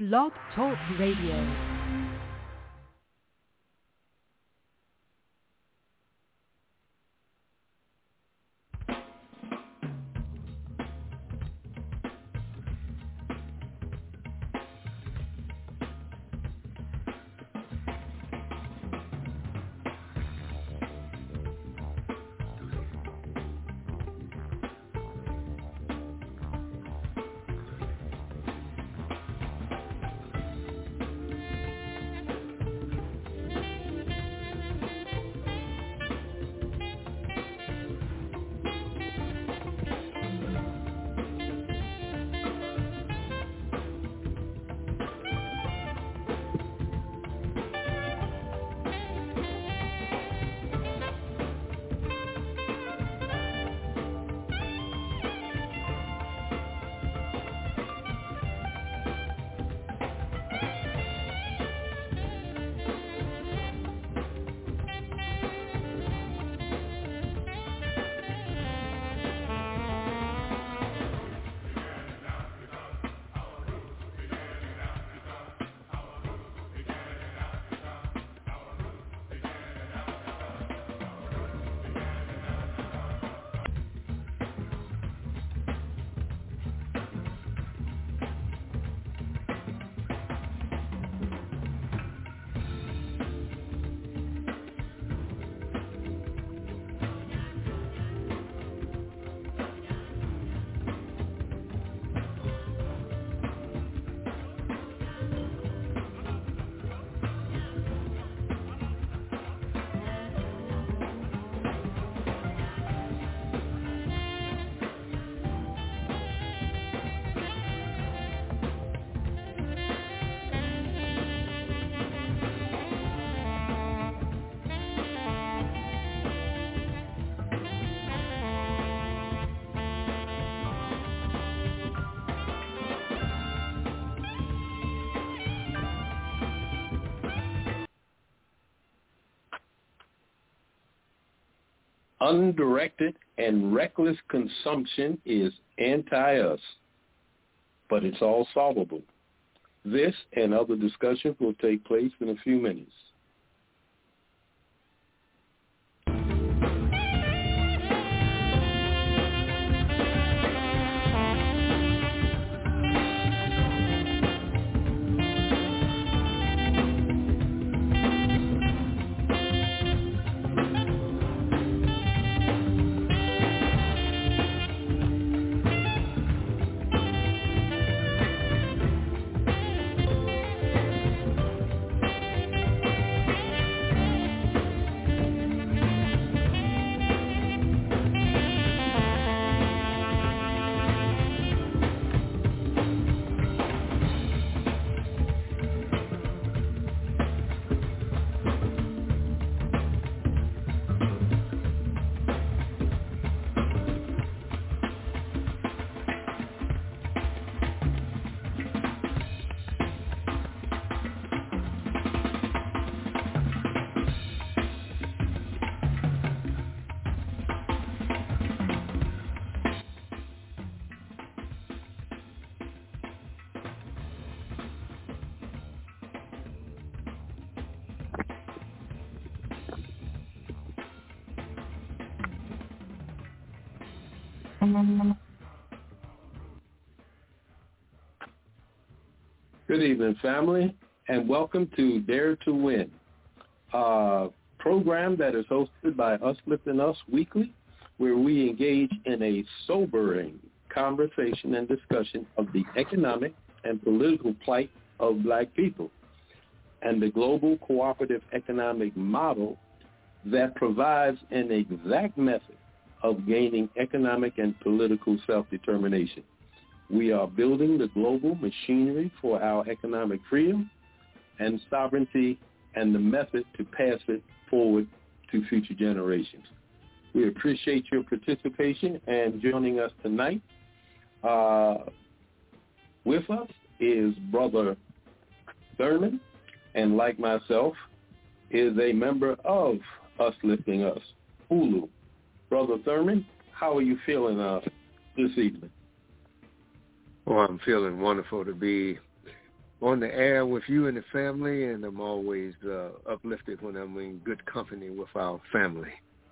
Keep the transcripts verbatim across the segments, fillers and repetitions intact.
Blog Talk Radio. Undirected and reckless consumption is anti-us, but it's all solvable. This and other discussions will take place in a few minutes. Good evening, family, and welcome to Dare to Win, a program that is hosted by Us Lifting Us Weekly, where we engage in a sobering conversation and discussion of the economic and political plight of Black people and the global cooperative economic model that provides an exact method of gaining economic and political self-determination. We are building the global machinery for our economic freedom and sovereignty and the method to pass it forward to future generations. We appreciate your participation and joining us tonight. Uh, with us is Brother Thurman, and like myself, is a member of Us Lifting Us, Hulu. Brother Thurman, how are you feeling uh, this evening? Well, I'm feeling wonderful to be on the air with you and the family, and I'm always uh, uplifted when I'm in good company with our family.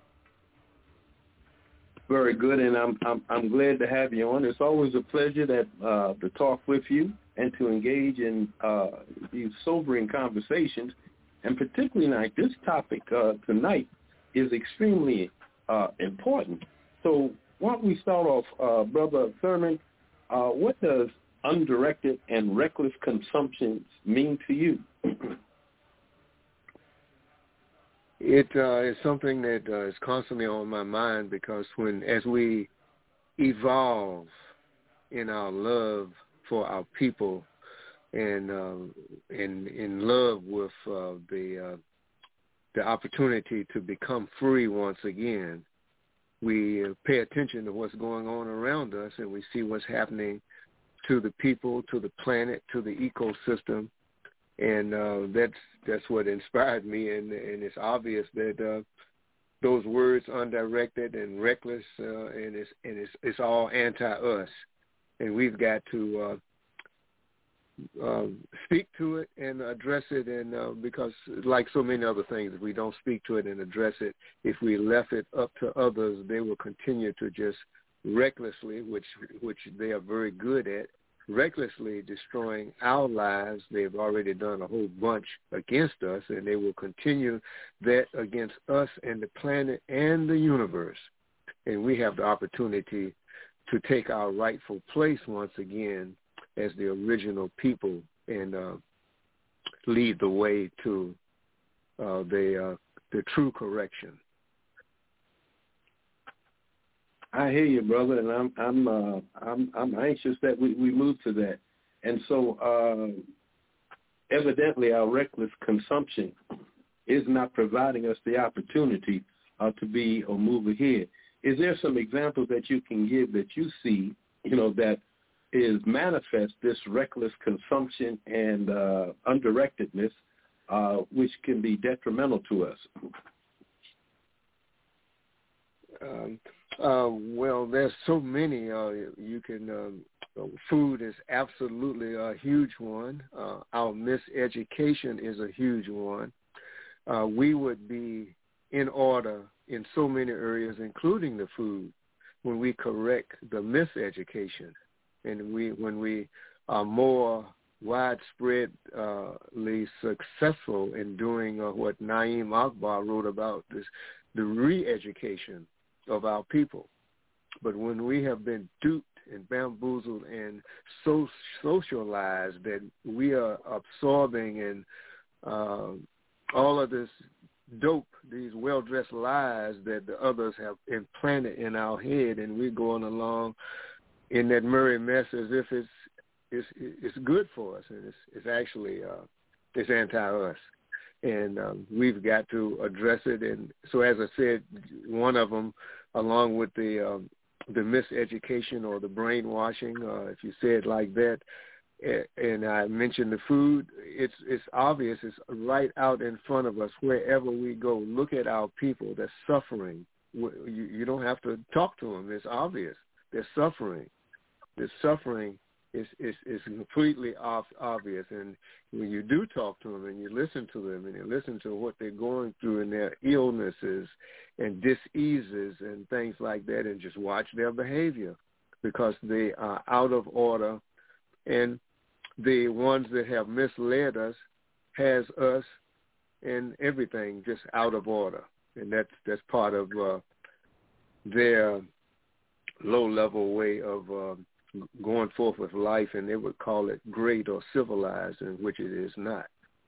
Very good, and I'm I'm I'm glad to have you on. It's always a pleasure that uh, to talk with you and to engage in uh, these sobering conversations, and particularly like this topic uh, tonight is extremely uh, important. So why don't we start off, uh, Brother Thurman? Uh, what does undirected and reckless consumption mean to you? It uh, is something that uh, is constantly on my mind, because when, as we evolve in our love for our people and uh, in in love with uh, the uh, the opportunity to become free once again, we pay attention to what's going on around us, and we see what's happening to the people, to the planet, to the ecosystem. And uh, that's that's what inspired me, and, and it's obvious that uh, those words, undirected and reckless, uh, and it's and it's it's all anti-us, and we've got to uh, uh, speak to it and address it, and uh, because like so many other things, if we don't speak to it and address it, if we left it up to others, they will continue to just recklessly, which which they are very good at, recklessly destroying our lives. They've already done a whole bunch against us, and they will continue that against us and the planet and the universe. And we have the opportunity to take our rightful place once again as the original people and uh, lead the way to uh, the uh, the true correction. I hear you, brother, and I'm I'm uh, I'm I'm anxious that we, we move to that. And so, uh, evidently, our reckless consumption is not providing us the opportunity uh, to be or move ahead. Is there some examples that you can give that you see, you know, that is manifest this reckless consumption and uh, undirectedness, uh, which can be detrimental to us? Um, uh, well, there's so many. Uh, you can. Um, food is absolutely a huge one. Uh, our miseducation is a huge one. Uh, we would be in order in so many areas, including the food, when we correct the miseducation, and we when we are more widespreadly successful in doing uh, what Naim Akbar wrote about, this the re-education of our people. But when we have been duped and bamboozled and so socialized that we are absorbing and uh, all of this dope, these well-dressed lies that the others have implanted in our head, and we're going along in that merry mess as if it's it's it's good for us, and it's it's actually uh, it's anti-us. And um, we've got to address it. And so, as I said, one of them, along with the um, the miseducation or the brainwashing, uh, if you say it like that, and I mentioned the food, it's it's obvious. It's right out in front of us wherever we go. Look at our people. They're suffering. You, you don't have to talk to them. It's obvious. They're suffering. They're suffering. Is is is completely off, obvious, and when you do talk to them and you listen to them and you listen to what they're going through and their illnesses and diseases and things like that, and just watch their behavior, because they are out of order, and the ones that have misled us has us and everything just out of order, and that's that's part of uh, their low-level way of uh, going forth with life, and they would call it great or civilized, in which it is not.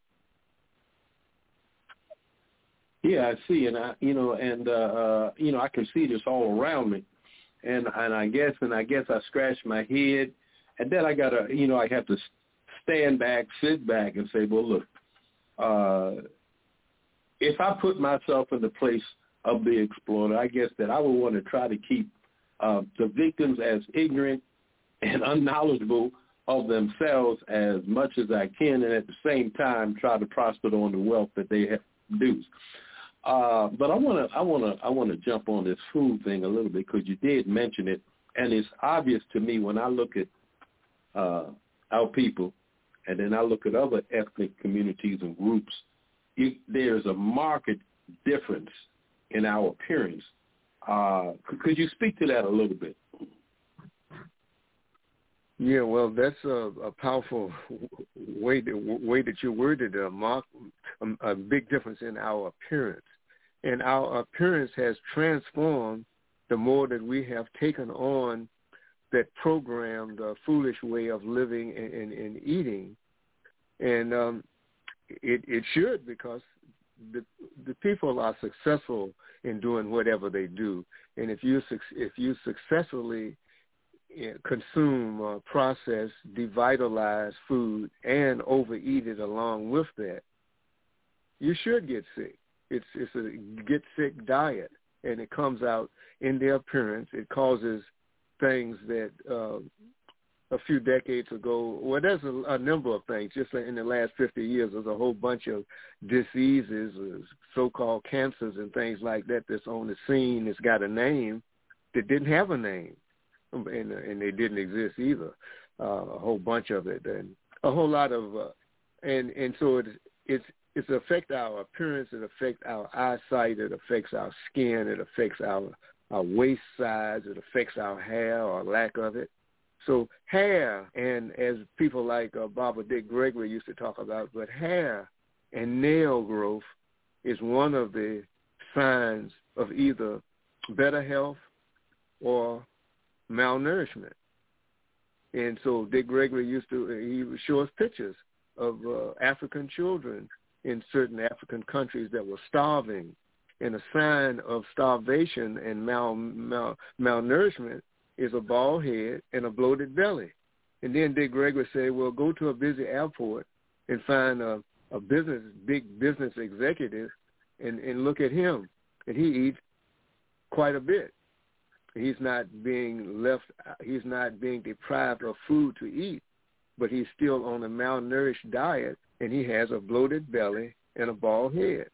Yeah, I see, and I, you know, and uh, uh, you know, I can see this all around me, and and I guess, and I guess I scratch my head, and then I gotta, you know, I have to stand back, sit back, and say, well, look, uh, if I put myself in the place of the exploiter, I guess that I would want to try to keep uh, the victims as ignorant and unknowledgeable of themselves as much as I can, and at the same time try to prosper on the wealth that they have produced. Uh, but I want to, I want to, I want to jump on this food thing a little bit, because you did mention it, and it's obvious to me when I look at uh, our people and then I look at other ethnic communities and groups, it, there's a marked difference in our appearance. Uh, could you speak to that a little bit? Yeah, well, that's a, a powerful way to, way that you worded it, Mark. A, a big difference in our appearance, and our appearance has transformed the more that we have taken on that programmed, uh, foolish way of living and, and, and eating, and um, it, it should, because the the people are successful in doing whatever they do, and if you if you successfully consume, uh, process, devitalize food, and overeat it along with that, you should get sick. It's it's a get sick diet, and it comes out in their appearance. It causes things that uh, a few decades ago, well, there's a, a number of things. Just in the last fifty years, there's a whole bunch of diseases, so-called cancers and things like that that's on the scene that's got a name that didn't have a name. And, and they didn't exist either. Uh, a whole bunch of it, and a whole lot of, uh, and and so it it's it's affect our appearance. It affects our eyesight. It affects our skin. It affects our our waist size. It affects our hair or lack of it. So hair, and as people like uh, Barbara Dick Gregory used to talk about, but hair and nail growth is one of the signs of either better health or malnourishment. And so Dick Gregory used to, he would show us pictures of uh, African children in certain African countries that were starving. And a sign of starvation and mal, mal, malnourishment is a bald head and a bloated belly. And then Dick Gregory said, well, go to a busy airport and find a, a business, big business executive and, and look at him. And he eats quite a bit. He's not being left, he's not being deprived of food to eat, but he's still on a malnourished diet, and he has a bloated belly and a bald head.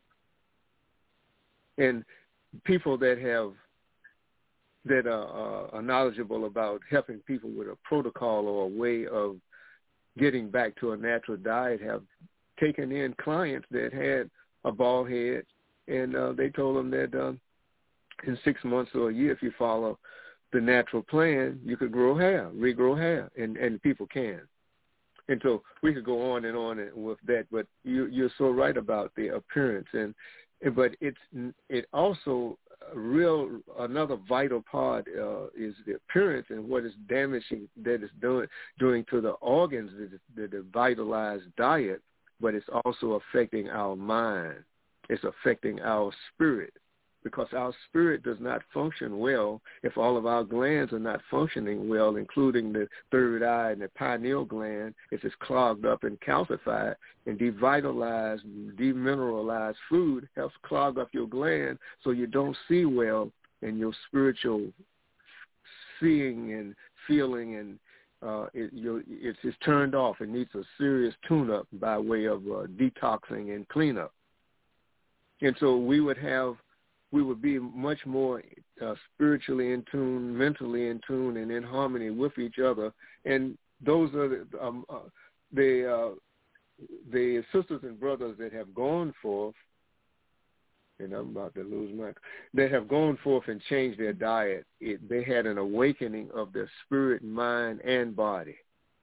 And people that have, that are, uh, are knowledgeable about helping people with a protocol or a way of getting back to a natural diet have taken in clients that had a bald head, and uh, they told them that uh, in six months or a year, if you follow the natural plan, you could grow hair, regrow hair, and, and people can. And so we could go on and on with that, but you, you're so right about the appearance. And but it's it also a real another vital part uh, is the appearance and what is damaging that is doing doing to the organs, the, the vitalized diet, but it's also affecting our mind. It's affecting our spirit, because our spirit does not function well if all of our glands are not functioning well, including the third eye and the pineal gland. If it's clogged up and calcified, and devitalized, demineralized food helps clog up your gland so you don't see well, and your spiritual seeing and feeling and uh, it, you're, it's, it's turned off. It needs a serious tune-up by way of uh, detoxing and cleanup. And so we would have we would be much more uh, spiritually in tune, mentally in tune, and in harmony with each other. And those are the, um, uh, the, uh, the sisters and brothers that have gone forth, and I'm about to lose my, that have gone forth and changed their diet. It, they had an awakening of their spirit, mind, and body.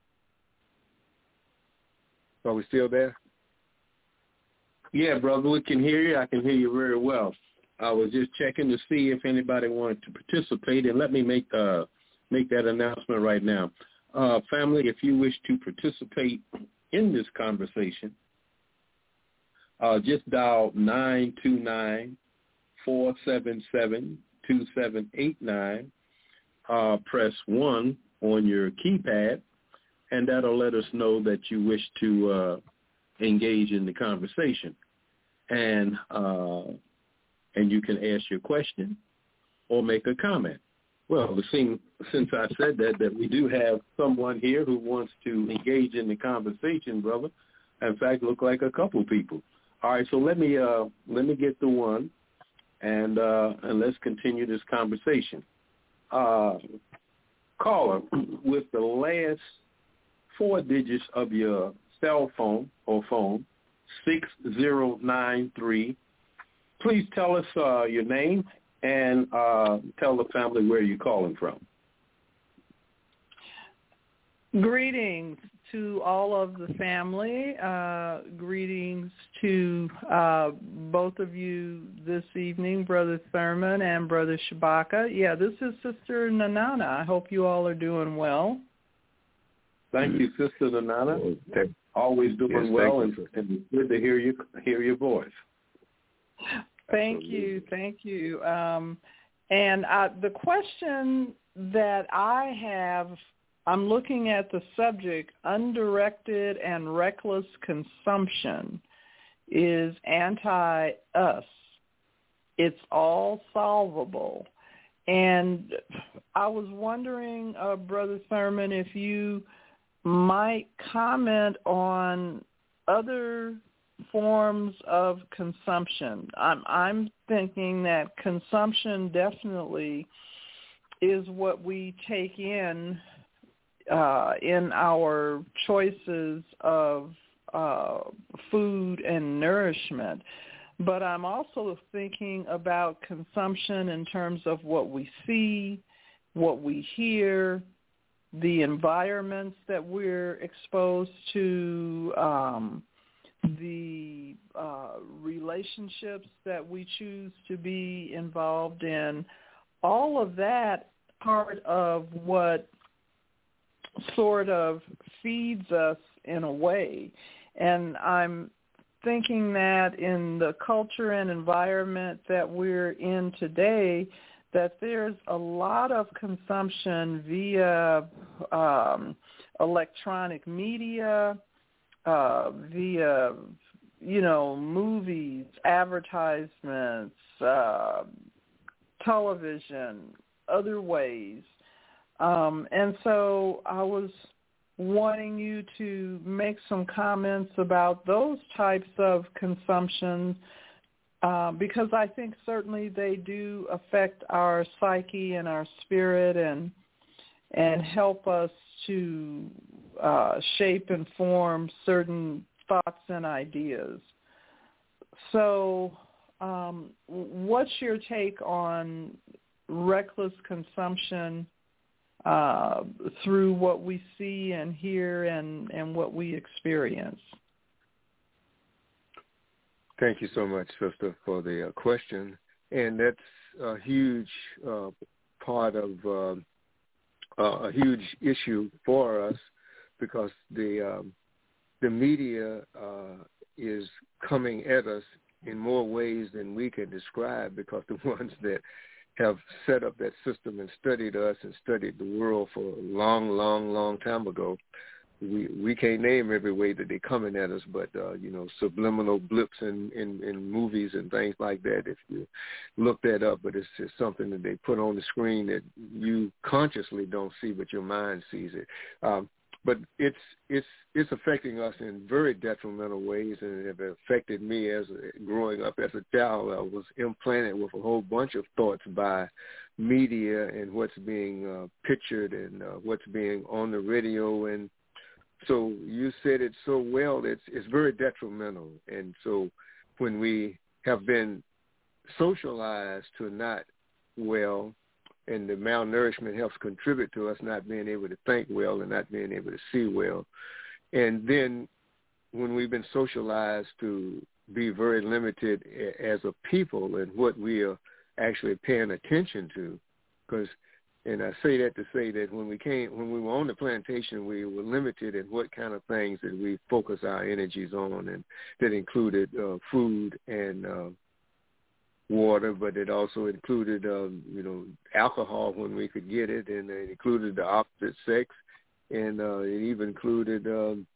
Are we still there? Yeah, brother, we can hear you. I can hear you very well. I was just checking to see if anybody wanted to participate, and let me make uh, make that announcement right now. Uh, family, if you wish to participate in this conversation, uh, just dial nine two nine, four seven seven, two seven eight nine. Uh, press one on your keypad, and that'll let us know that you wish to uh, engage in the conversation. And uh, and you can ask your question or make a comment. Well, it seems, since I said that, that we do have someone here who wants to engage in the conversation, brother. In fact, look like a couple people. All right, so let me uh, let me get the one, and uh, and let's continue this conversation. Uh, caller, with the last four digits of your cell phone or phone, six zero nine three. Please tell us uh, your name and uh, tell the family where you're calling from. Greetings to all of the family. Uh, greetings to uh, both of you this evening, Brother Thurman and Brother Shabaka. Yeah, this is Sister Nanana. I hope you all are doing well. Thank you, Sister Nanana. Always doing yes, well, you. and, and it's good to hear you hear your voice. Thank you, thank you. Um, and uh, the question that I have, I'm looking at the subject, undirected and reckless consumption is anti-us. It's all solvable. And I was wondering, uh, Brother Thurman, if you might comment on other forms of consumption. I'm, I'm thinking that consumption definitely is what we take in uh, in our choices of uh, food and nourishment. But I'm also thinking about consumption in terms of what we see, what we hear, the environments that we're exposed to, um, the uh, relationships that we choose to be involved in. All of that part of what sort of feeds us in a way. And I'm thinking that in the culture and environment that we're in today, that there's a lot of consumption via um, electronic media, uh, via, you know, movies, advertisements, uh, television, other ways. Um, and so I was wanting you to make some comments about those types of consumption, uh, because I think certainly they do affect our psyche and our spirit and and help us to uh, shape and form certain thoughts and ideas. So um, what's your take on reckless consumption uh, through what we see and hear and, and what we experience? Thank you so much, Sister, for the uh, question. And that's a huge uh, part of uh, uh, a huge issue for us because the um, the media uh, is coming at us in more ways than we can describe, because the ones that have set up that system and studied us and studied the world for a long, long, long time ago, we we can't name every way that they're coming at us, but, uh, you know, subliminal blips in, in, in movies and things like that, if you look that up, but it's just something that they put on the screen that you consciously don't see, but your mind sees it. Um, but it's it's it's affecting us in very detrimental ways, and it have affected me as a, growing up as a child. I was implanted with a whole bunch of thoughts by media and what's being uh, pictured and uh, what's being on the radio. And so you said it so well, it's it's very detrimental. And so when we have been socialized to not well, and the malnourishment helps contribute to us not being able to think well and not being able to see well. And then when we've been socialized to be very limited as a people in what we are actually paying attention to, because, and I say that to say that when we came, when we were on the plantation, we were limited in what kind of things that we focus our energies on, and that included uh, food and uh, water, but it also included, um, you know, alcohol when we could get it, and it included the opposite sex, and uh, it even included um,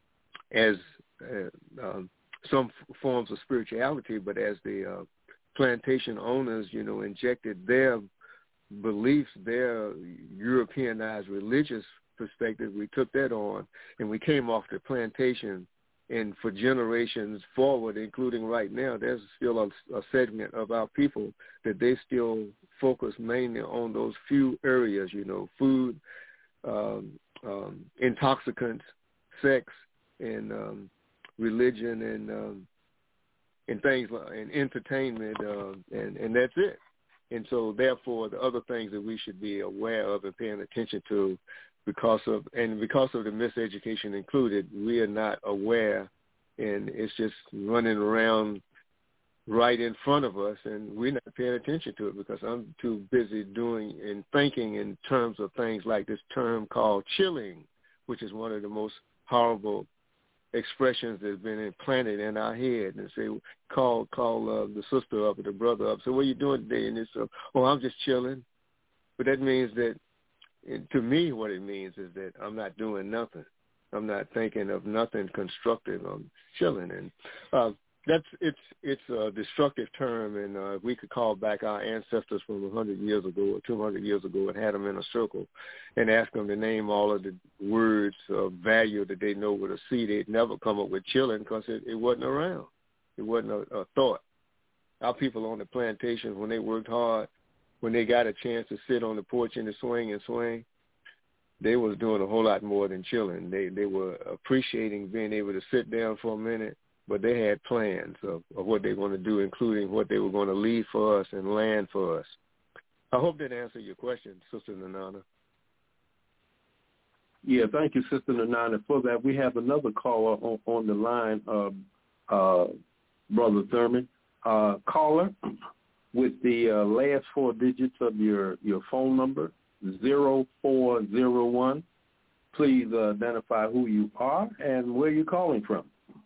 as uh, um, some f- forms of spirituality, but as the uh, plantation owners, you know, injected their beliefs, their Europeanized religious perspective, we took that on, and we came off the plantation. And for generations forward, including right now, there's still a, a segment of our people that they still focus mainly on those few areas, you know, food, um, um, intoxicants, sex, and um, religion and um, and things like and entertainment, uh, and and that's it. And so, therefore, the other things that we should be aware of and paying attention to, because of and because of the miseducation included, we are not aware, and it's just running around right in front of us, and we're not paying attention to it because I'm too busy doing and thinking in terms of things like this term called chilling, which is one of the most horrible expressions that's been implanted in our head. And say, call call uh, the sister up or the brother up. So what are you doing today? And it's, uh, oh, I'm just chilling. But that means that, and to me, what it means is that I'm not doing nothing. I'm not thinking of nothing constructive. I'm chilling, and uh, that's it's it's a destructive term. And uh, we could call back our ancestors from one hundred years ago or two hundred years ago and had them in a circle and ask them to name all of the words of value that they know with a C. They'd never come up with chilling because it, it wasn't around. It wasn't a, a thought. Our people on the plantations, when they worked hard, when they got a chance to sit on the porch in the swing and swing, they was doing a whole lot more than chilling. They they were appreciating being able to sit down for a minute, but they had plans of, of what they were going to do, including what they were going to leave for us and land for us. I hope that answered your question, Sister Nanana. Yeah, thank you, Sister Nanana, for that. We have another caller on, on the line, uh, uh, Brother Thurman. Uh, caller with the uh, last four digits of your, your phone number, zero four zero one. Please uh, identify who you are and where you're calling from.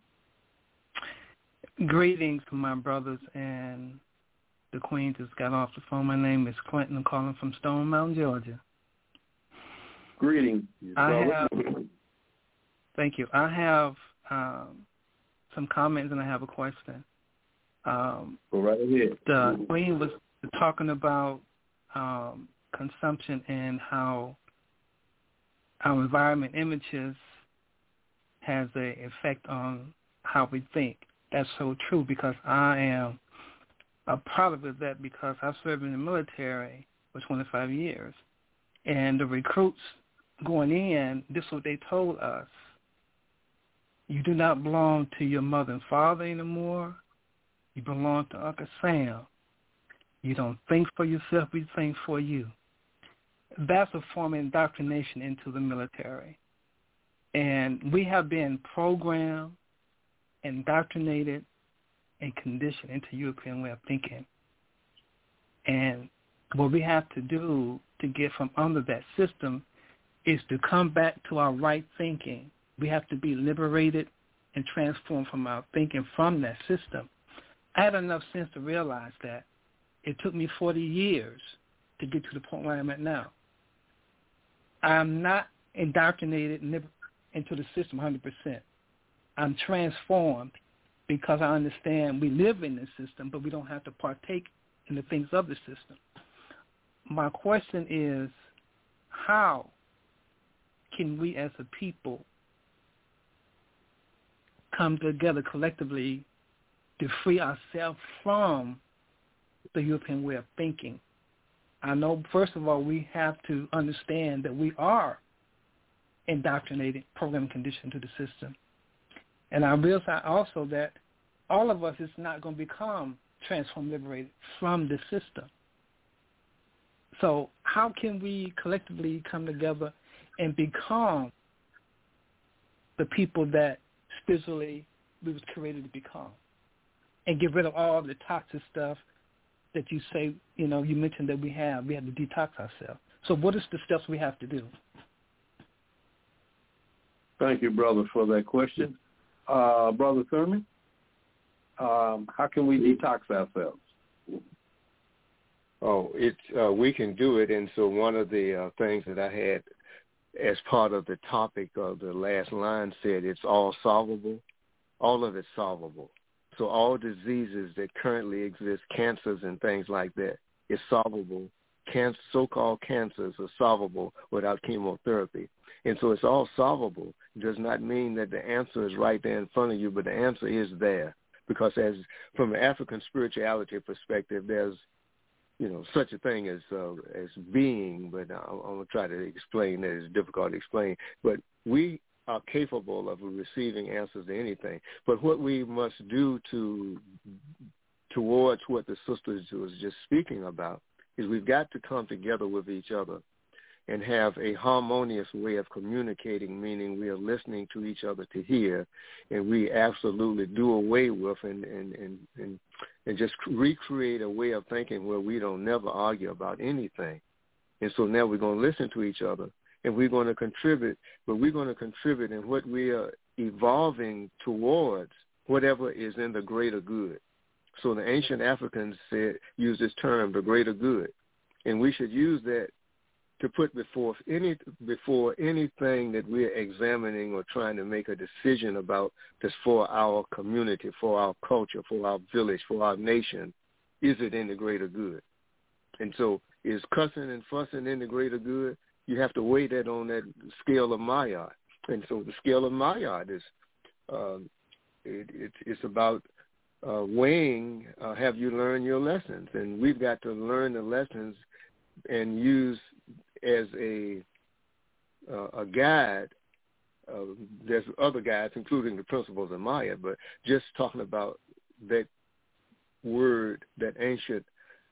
Greetings to my brothers and the queen just got off the phone. My name is Clinton. I'm calling from Stone Mountain, Georgia. Greetings. I have, thank you. I have um, some comments and I have a question. Um, Go right ahead. The queen was talking about um, consumption and how our environment images has an effect on how we think. That's so true because I am a product of that because I served in the military for twenty-five years. And the recruits going in, this is what they told us. You do not belong to your mother and father anymore. You belong to Uncle Sam. You don't think for yourself, we think for you. That's a form of indoctrination into the military. And we have been programmed, indoctrinated, and conditioned into European way of thinking. And what we have to do to get from under that system is to come back to our right thinking. We have to be liberated and transformed from our thinking from that system. I had enough sense to realize that. It took me forty years to get to the point where I'm at now. I'm not indoctrinated into the system one hundred percent. I'm transformed because I understand we live in this system, but we don't have to partake in the things of the system. My question is, how can we as a people come together collectively to free ourselves from the European way of thinking? I know, first of all, we have to understand that we are indoctrinated, programmed, conditioned to the system. And I realize also that all of us is not going to become transformed, liberated from the system. So how can we collectively come together and become the people that spiritually we was created to become and get rid of all the toxic stuff that you say, you know, you mentioned that we have. We have to detox ourselves. So what is the steps we have to do? Thank you, brother, for that question. Uh, Brother Thurman, um, how can we detox ourselves? Oh, it's uh, we can do it. And so one of the uh, things that I had as part of the topic of the last line said it's all solvable. All of it's solvable. So all diseases that currently exist, cancers and things like that, is solvable. Can- so-called cancers are solvable without chemotherapy. And so it's all solvable. It does not mean that the answer is right there in front of you, but the answer is there. Because as from an African spirituality perspective, there's, you know, such a thing as uh, as being, but I'm, I'm going to try to explain that. It's difficult to explain. But we are capable of receiving answers to anything. But what we must do to towards what the sister was just speaking about is we've got to come together with each other and have a harmonious way of communicating, meaning we are listening to each other to hear, and we absolutely do away with and, and, and, and, and just recreate a way of thinking where we don't never argue about anything. And so now we're going to listen to each other, and we're going to contribute, but we're going to contribute in what we are evolving towards, whatever is in the greater good. So the ancient Africans said, use this term, the greater good, and we should use that to put before any before anything that we're examining or trying to make a decision about that's for our community, for our culture, for our village, for our nation. Is it in the greater good? And so is cussing and fussing in the greater good? You have to weigh that on that scale of Maillard. And so the scale of Maillard is um, it, it, it's about uh, weighing, uh, have you learned your lessons? And we've got to learn the lessons and use as a uh, a guide. Uh, there's other guides, including the principles of Maya, but just talking about that word, that ancient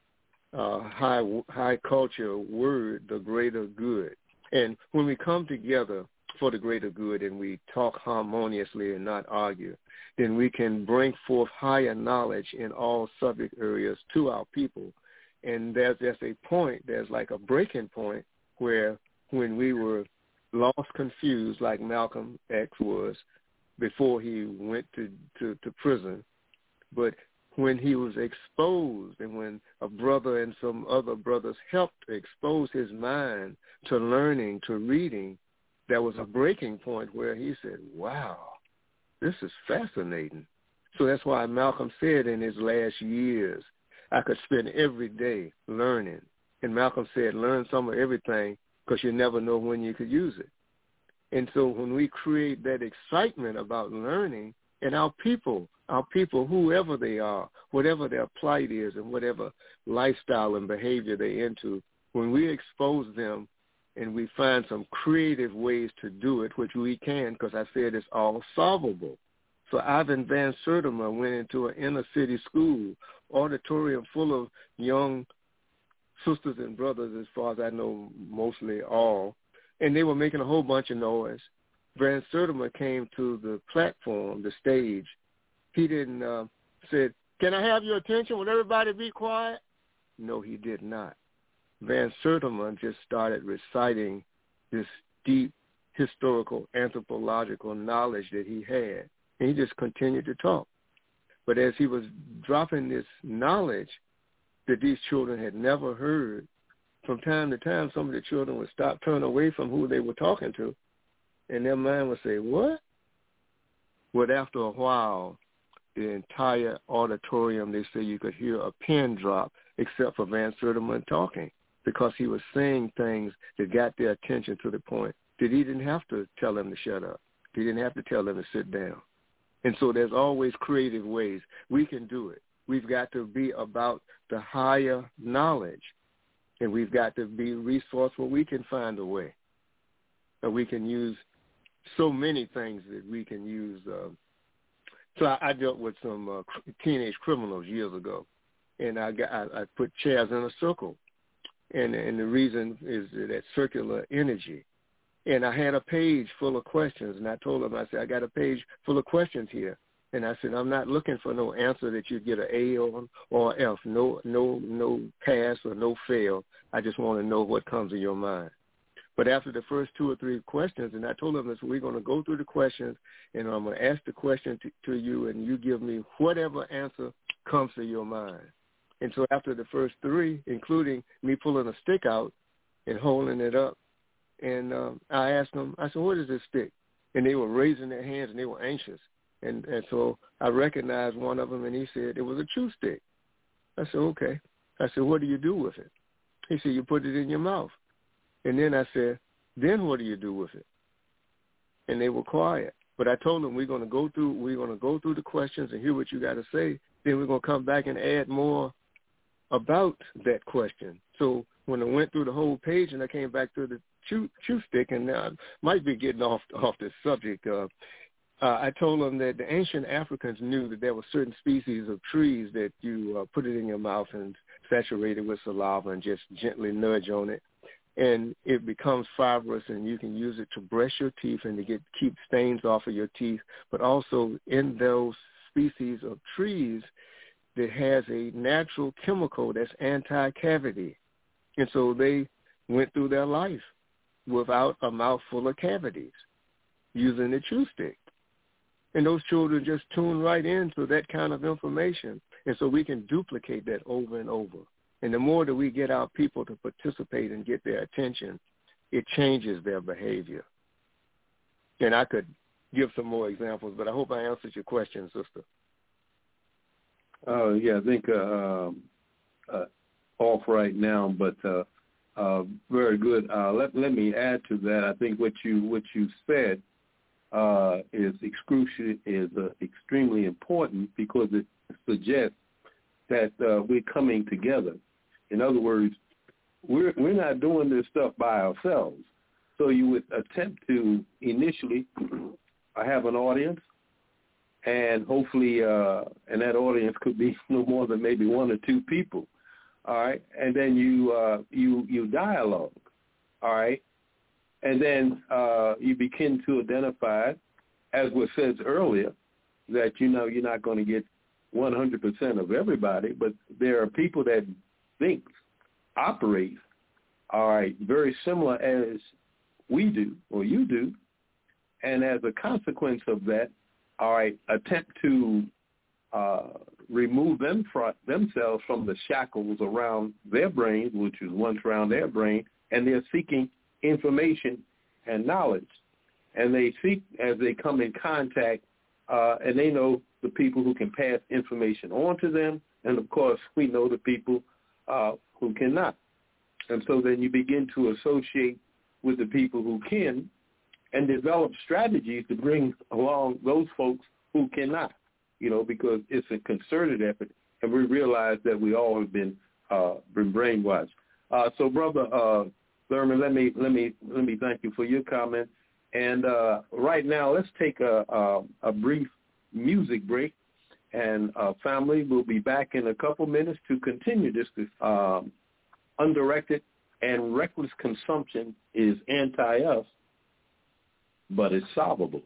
uh, high high culture word, the greater good. And when we come together for the greater good and we talk harmoniously and not argue, then we can bring forth higher knowledge in all subject areas to our people. And there's just a point, there's like a breaking point where when we were lost, confused, like Malcolm X was before he went to, to, to prison, but when he was exposed and when a brother and some other brothers helped expose his mind to learning, to reading, there was a breaking point where he said, wow, this is fascinating. So that's why Malcolm said in his last years, I could spend every day learning. And Malcolm said, learn some of everything because you never know when you could use it. And so when we create that excitement about learning, and our people, our people, whoever they are, whatever their plight is and whatever lifestyle and behavior they're into, when we expose them and we find some creative ways to do it, which we can, because I said it's all solvable. So Ivan Van Sertima went into an inner city school, auditorium full of young sisters and brothers, as far as I know, mostly all, and they were making a whole bunch of noise. Van Sertima came to the platform, the stage. He didn't uh, said, can I have your attention? Will everybody be quiet? No, he did not. Van Sertima just started reciting this deep historical, anthropological knowledge that he had, and he just continued to talk. But as he was dropping this knowledge that these children had never heard, from time to time some of the children would stop, turn away from who they were talking to, and their mind would say, what? But after a while, the entire auditorium, they say you could hear a pin drop except for Van Sertima talking, because he was saying things that got their attention to the point that he didn't have to tell them to shut up. He didn't have to tell them to sit down. And so there's always creative ways. We can do it. We've got to be about the higher knowledge, and we've got to be resourceful. We can find a way. Or we can use so many things that we can use. Uh, so I, I dealt with some uh, teenage criminals years ago, and I, got, I, I put chairs in a circle, and, and the reason is that circular energy. And I had a page full of questions, and I told them, I said, I got a page full of questions here. And I said, I'm not looking for no answer that you get an A on or F, no, no, no pass or no fail. I just want to know what comes in your mind. But after the first two or three questions, and I told them, so we're going to go through the questions, and I'm going to ask the question to, to you, and you give me whatever answer comes to your mind. And so after the first three, including me pulling a stick out and holding it up, and um, I asked them, I said, what is this stick? And they were raising their hands, and they were anxious. And, and so I recognized one of them, and he said, it was a chew stick. I said, okay. I said, what do you do with it? He said, you put it in your mouth. And then I said, then what do you do with it? And they were quiet. But I told them, we're going to go through, we're going to go through the questions and hear what you got to say. Then we're going to come back and add more about that question. So when I went through the whole page and I came back to the chew, chew stick, and I might be getting off off this subject. Uh, uh, I told them that the ancient Africans knew that there were certain species of trees that you uh, put it in your mouth and saturate it with saliva and just gently nudge on it, and it becomes fibrous, and you can use it to brush your teeth and to get keep stains off of your teeth. But also in those species of trees, that has a natural chemical that's anti-cavity. And so they went through their life without a mouthful of cavities using the chew stick. And those children just tune right into that kind of information. And so we can duplicate that over and over. And the more that we get our people to participate and get their attention, it changes their behavior. And I could give some more examples, but I hope I answered your question, sister. Uh, yeah, I think uh, um, uh, off right now, but uh, uh, very good. Uh, let let me add to that. I think what you what you said uh, is excruciating, is uh, extremely important because it suggests that uh, we're coming together. In other words, we're we're not doing this stuff by ourselves. So you would attempt to initially have an audience. And hopefully, uh, and that audience could be no more than maybe one or two people, all right? And then you uh, you you dialogue, all right? And then uh, you begin to identify, as was said earlier, that, you know, you're not going to get one hundred percent of everybody, but there are people that think, operate, all right, very similar as we do or you do, and as a consequence of that, all right, attempt to uh, remove them from themselves from the shackles around their brains, which was once around their brain, and they're seeking information and knowledge. And they seek as they come in contact, uh, and they know the people who can pass information on to them, and, of course, we know the people uh, who cannot. And so then you begin to associate with the people who can, and develop strategies to bring along those folks who cannot, you know, because it's a concerted effort, and we realize that we all have been uh, been brainwashed. Uh, so, brother uh, Thurman, let me let me let me thank you for your comment. And uh, right now, let's take a, a, a brief music break, and uh, family will be back in a couple minutes to continue this. Um, undirected and reckless consumption is anti-us, but it's solvable.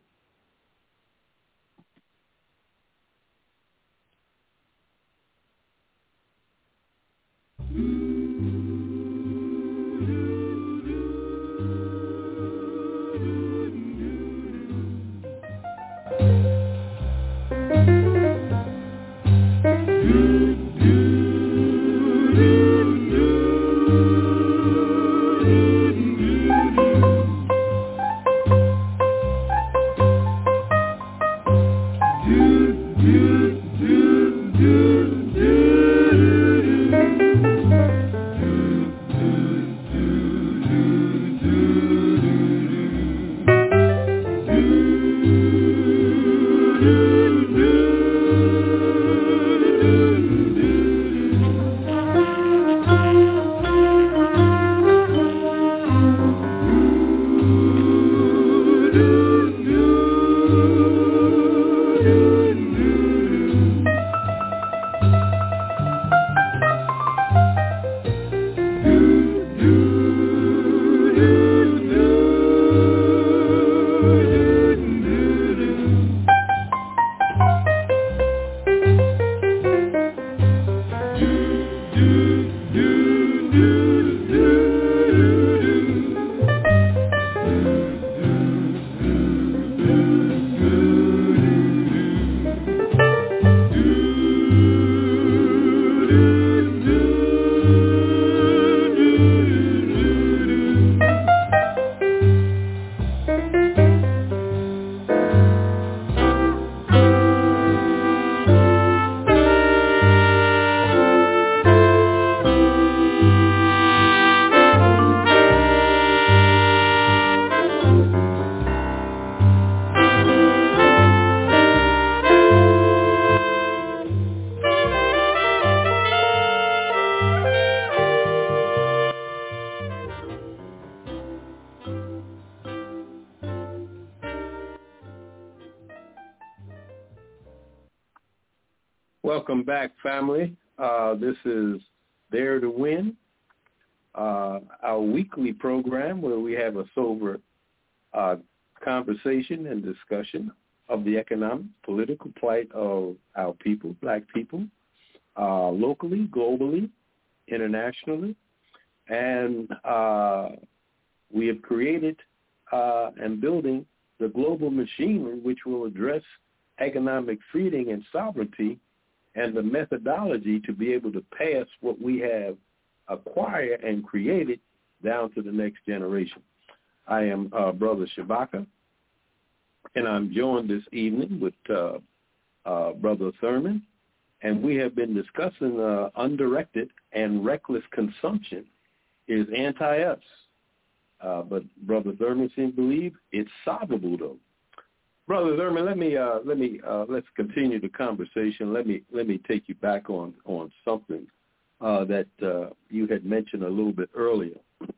Welcome back, family. Uh, this is Dare to Win, uh, our weekly program where we have a sober uh, conversation and discussion of the economic, political plight of our people, black people, uh, locally, globally, internationally. And uh, we have created uh, and building the global machinery which will address economic freedom and sovereignty and the methodology to be able to pass what we have acquired and created down to the next generation. I am uh, Brother Shabaka, and I'm joined this evening with uh, uh, Brother Thurman, and we have been discussing uh, undirected and reckless consumption is anti-us. Uh, but Brother Thurman seems to believe it's solvable, though. Brother Thurman, let me uh, let me uh, let's continue the conversation. Let me let me take you back on on something uh, that uh, you had mentioned a little bit earlier,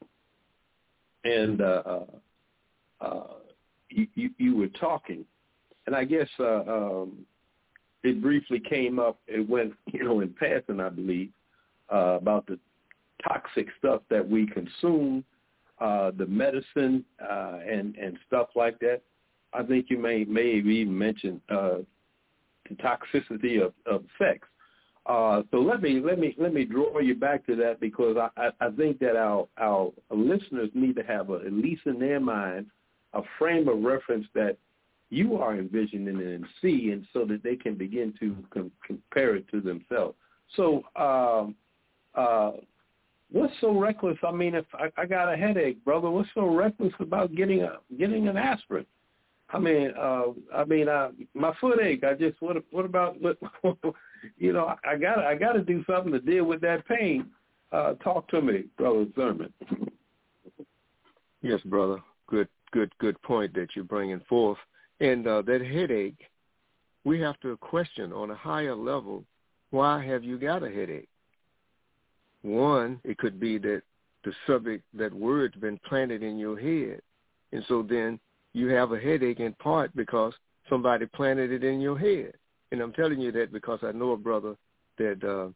and uh, uh, you, you, you were talking, and I guess uh, um, it briefly came up. It went, you know, in passing, I believe, uh, about the toxic stuff that we consume, uh, the medicine uh, and and stuff like that. I think you may may have even mentioned uh, the toxicity of, of sex. Uh, so let me let me let me draw you back to that, because I, I, I think that our our listeners need to have a, at least in their mind a frame of reference that you are envisioning and see, and so that they can begin to com- compare it to themselves. So um, uh, what's so reckless? I mean, if I, I got a headache, brother, what's so reckless about getting a getting an aspirin? I mean, uh, I mean, uh, my foot ache. I just what? What about? What, you know, I got I got to do something to deal with that pain. Uh, talk to me, Brother Thurman. Yes, brother. Good, good, good point that you're bringing forth. And uh, that headache, we have to question on a higher level. Why have you got a headache? One, it could be that the subject, that word's been planted in your head, and so then you have a headache in part because somebody planted it in your head. And I'm telling you that because I know a brother that uh,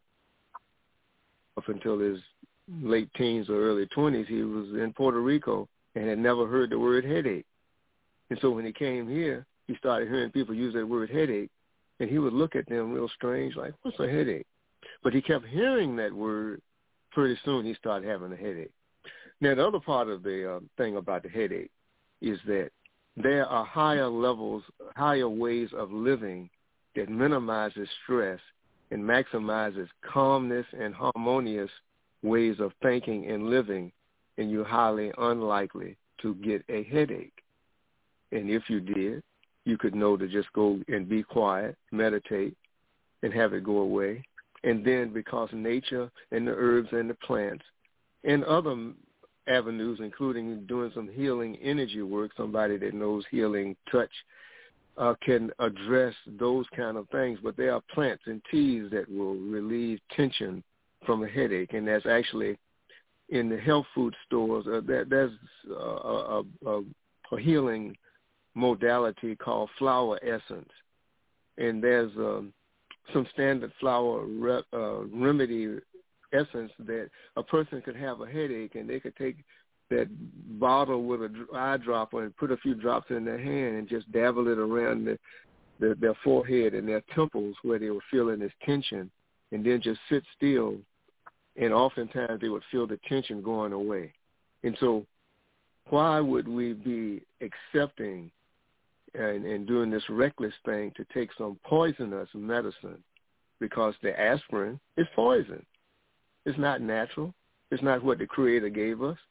up until his late teens or early twenties, he was in Puerto Rico and had never heard the word headache. And so when he came here, he started hearing people use that word headache, and he would look at them real strange, like, what's a headache? But he kept hearing that word. Pretty soon he started having a headache. Now, the other part of the uh, thing about the headache is that there are higher levels, higher ways of living that minimizes stress and maximizes calmness and harmonious ways of thinking and living, and you're highly unlikely to get a headache. And if you did, you could know to just go and be quiet, meditate, and have it go away. And then because nature and the herbs and the plants and other avenues, including doing some healing energy work, somebody that knows healing touch, uh, can address those kind of things. But there are plants and teas that will relieve tension from a headache, and that's actually in the health food stores. Uh, there, there's uh, a, a, a healing modality called flower essence, and there's um, some standard flower re- uh, remedy essence that a person could have a headache, and they could take that bottle with an eyedropper and put a few drops in their hand and just dabble it around the, the, their forehead and their temples where they were feeling this tension, and then just sit still, and oftentimes they would feel the tension going away. And so why would we be accepting and, and doing this reckless thing to take some poisonous medicine? Because the aspirin is poison. It's not natural. It's not what the Creator gave us.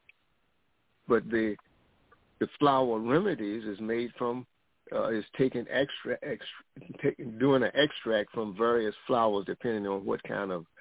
But the the flower remedies is made from, uh, is taking extra, extra take, doing an extract from various flowers depending on what kind of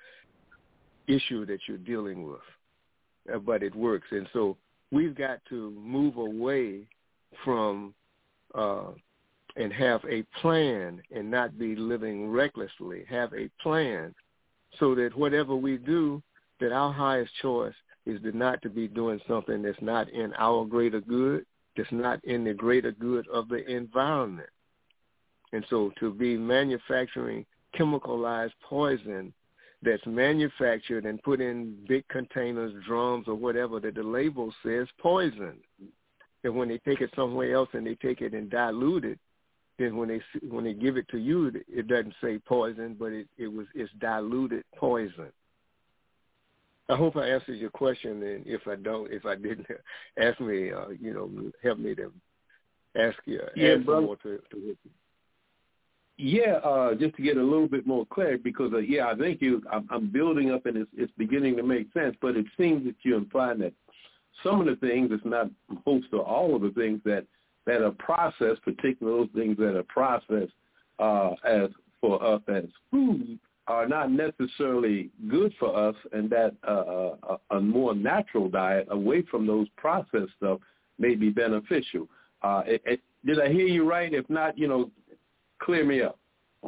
issue that you're dealing with. Uh, but it works. And so we've got to move away from uh, and have a plan and not be living recklessly. Have a plan so that whatever we do, that our highest choice is to not to be doing something that's not in our greater good, that's not in the greater good of the environment. And so to be manufacturing chemicalized poison that's manufactured and put in big containers, drums, or whatever that the label says poison. And when they take it somewhere else and they take it and dilute it, then when they when they give it to you, it doesn't say poison, but it, it was it's diluted poison. I hope I answered your question, and if I don't, if I didn't, ask me, uh, you know, help me to ask you, yeah, add some more to, to it. Yeah, uh, just to get a little bit more clarity, because, uh, yeah, I think you, I'm, I'm building up and it's, it's beginning to make sense, but it seems that you're implying that some of the things, it's not most or all of the things that, that are processed, particularly those things that are processed uh, as for us as food, are not necessarily good for us, and that uh, a, a more natural diet away from those processed stuff may be beneficial. Uh, it, it, did I hear you right? If not, you know, clear me up.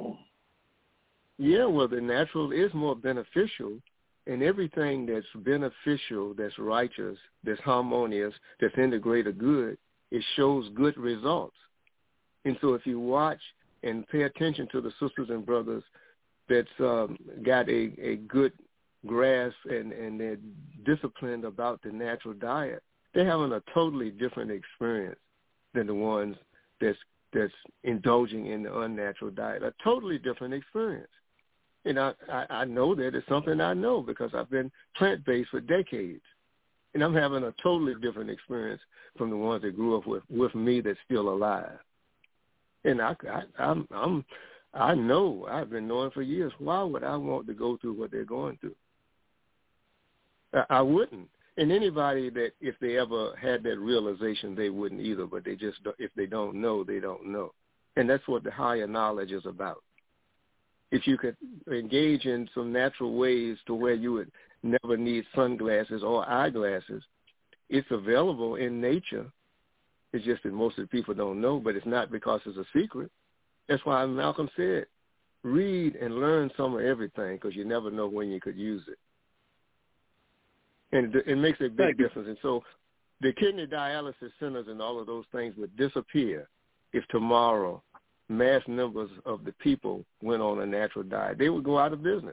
Yeah, well, the natural is more beneficial, and everything that's beneficial, that's righteous, that's harmonious, that's in the greater good, it shows good results. And so if you watch and pay attention to the sisters and brothers that's um, got a, a good grasp and, and they're disciplined about the natural diet, they're having a totally different experience than the ones that's that's indulging in the unnatural diet, a totally different experience. And I, I, I know that it's something I know because I've been plant-based for decades. And I'm having a totally different experience from the ones that grew up with, with me that's still alive. And I, I, I'm, I'm, I know, I've been knowing for years, why would I want to go through what they're going through? I, I wouldn't. And anybody that, if they ever had that realization, they wouldn't either, but they just, if they don't know, they don't know. And that's what the higher knowledge is about. If you could engage in some natural ways to where you would never need sunglasses or eyeglasses, it's available in nature. It's just that most of the people don't know, but it's not because it's a secret. That's why Malcolm said, read and learn some of everything because you never know when you could use it. And it, it makes a big difference. And so the kidney dialysis centers and all of those things would disappear if tomorrow mass numbers of the people went on a natural diet. They would go out of business.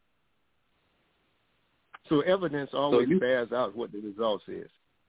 So evidence always so you, bears out what the results is.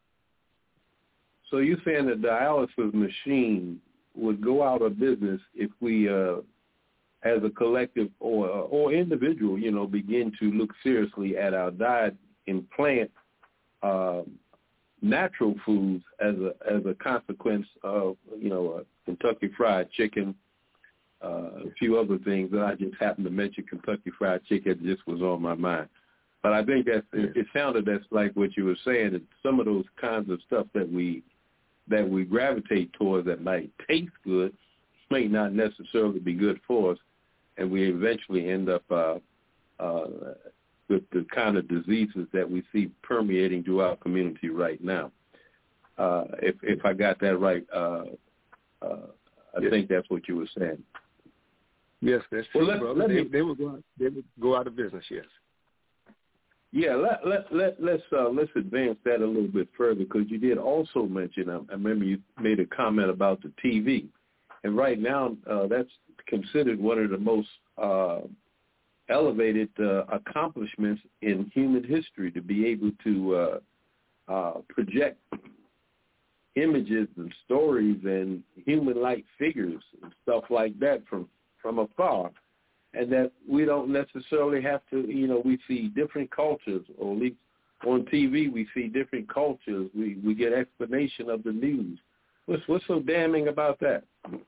So you're saying the dialysis machine would go out of business if we, uh, as a collective or or individual, you know, begin to look seriously at our diet and plant uh, natural foods as a as a consequence of, you know, uh, Kentucky Fried Chicken, uh, a few other things that I just happened to mention. Kentucky Fried Chicken just was on my mind. But I think that's, it, it sounded that's like what you were saying, that some of those kinds of stuff that we that we gravitate towards that might taste good may not necessarily be good for us, and we eventually end up uh, uh, with the kind of diseases that we see permeating through our community right now. Uh, if, if I got that right, uh, uh, I yes. think that's what you were saying. Yes, that's true, well, let, brother. Let they, me, they, would go, they would go out of business, yes. Yeah, let, let, let, let's uh, let's advance that a little bit further, because you did also mention, I, I remember you made a comment about the T V. And right now, uh, that's considered one of the most uh, elevated uh, accomplishments in human history, to be able to uh, uh, project images and stories and human-like figures and stuff like that from, from afar. And that we don't necessarily have to, you know, we see different cultures, or at least on T V we see different cultures. We we get explanation of the news. What's what's so damning about that?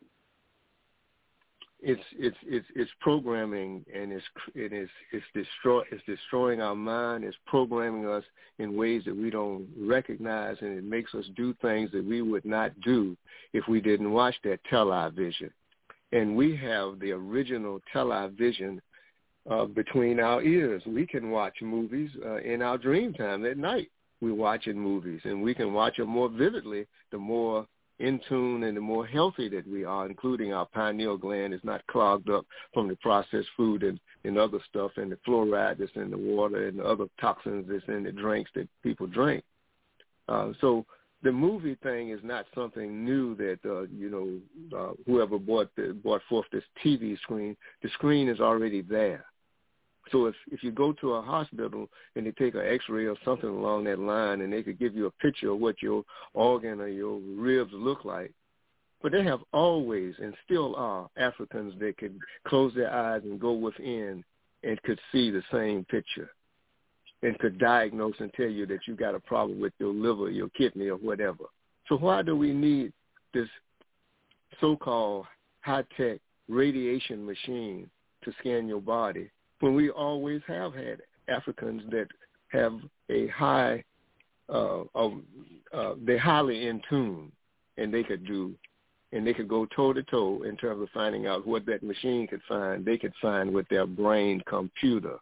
It's it's it's it's programming, and it's it is it's destroy it's destroying our mind. It's programming us in ways that we don't recognize, and it makes us do things that we would not do if we didn't watch that television. And we have the original television uh, between our ears. We can watch movies uh, in our dream time at night. We're watching movies, and we can watch them more vividly the more in tune and the more healthy that we are, including our pineal gland is not clogged up from the processed food and, and other stuff, and the fluoride that's in the water and the other toxins that's in the drinks that people drink. Uh, so the movie thing is not something new that, uh, you know, uh, whoever bought, the, bought forth this T V screen, the screen is already there. So if, if you go to a hospital and they take an X-ray or something along that line and they could give you a picture of what your organ or your ribs look like, but they have always and still are Africans that could close their eyes and go within and could see the same picture and could diagnose and tell you that you got a problem with your liver, your kidney, or whatever. So why do we need this so-called high-tech radiation machine to scan your body when we always have had Africans that have a high, uh, um, uh, they're highly in tune, and they could do, and they could go toe-to-toe in terms of finding out what that machine could find, they could find with their brain computer.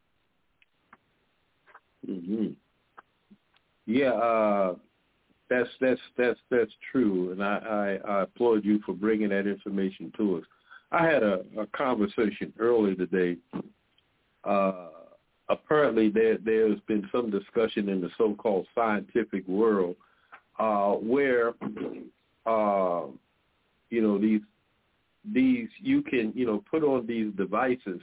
Mm-hmm. Yeah, uh, that's that's that's that's true, and I, I, I applaud you for bringing that information to us. I had a, a conversation earlier today. Uh, apparently, there there's been some discussion in the so-called scientific world uh, where uh, you know these these you can you know put on these devices.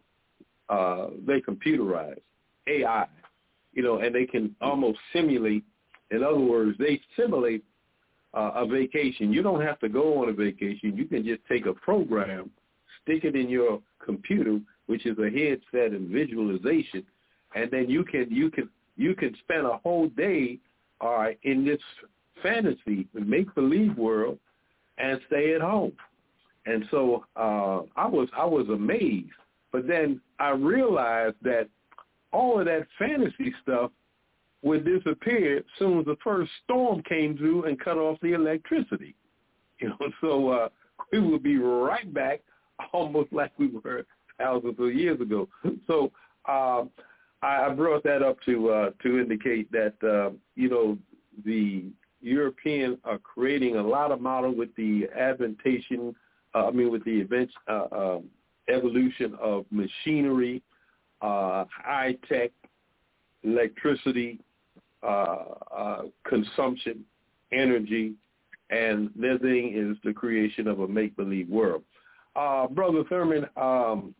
Uh, they computerize A I. You know, and they can almost simulate, in other words, they simulate uh, a vacation. You don't have to go on a vacation. You can just take a program, stick it in your computer, which is a headset and visualization, and then you can you can you can spend a whole day uh, in this fantasy, make-believe world, and stay at home. And so uh, I was I was amazed, but then I realized that all of that fantasy stuff would disappear as soon as the first storm came through and cut off the electricity. You know, so uh, we would be right back almost like we were thousands of years ago. So uh, I brought that up to uh, to indicate that, uh, you know, the Europeans are creating a lot of models with the adventation, uh, I mean, with the events, uh, uh, evolution of machinery, Uh, high-tech electricity, uh, uh, consumption, energy, and their thing is the creation of a make-believe world. Uh, Brother Thurman, um,